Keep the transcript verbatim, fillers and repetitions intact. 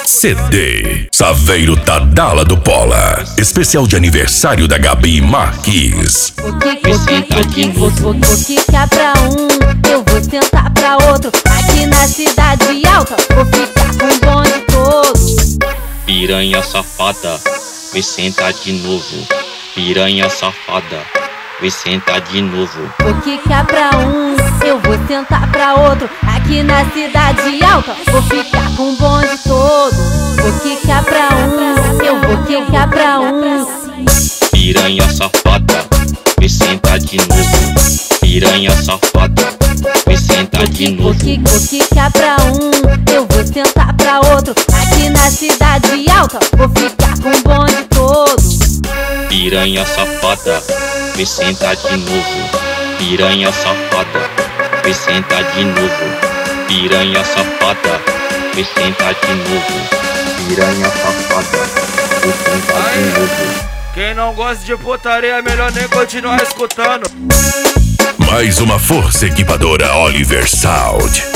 C D Saveiro Tadala do Pola. Especial de aniversário da Gabi Marques. O que que, o que, o que, o que que é pra um, eu vou sentar pra outro. Aqui na cidade alta, vou ficar com o bonde todo. Piranha safada, vem sentar de novo. Piranha safada, vem sentar de novo. O que que é pra um, eu vou sentar pra outro. Aqui na cidade alta, vou ficar com o bonde todo. O que que é pra um, eu vou que que é pra um. Piranha safada, vem sentar de novo. Piranha safada, vem sentar de novo. O que, o que que é pra um, eu vou sentar pra outro. Aqui na cidade alta, vou ficar com o bonde todo. Piranha safada, vem sentar de novo. Piranha safada, vem sentar de novo. Piranha safada, vem sentar de novo. Piranha safada, vem sentar de novo. Quem não gosta de putaria é melhor nem continuar escutando. Mais uma força equipadora Oliver Sound.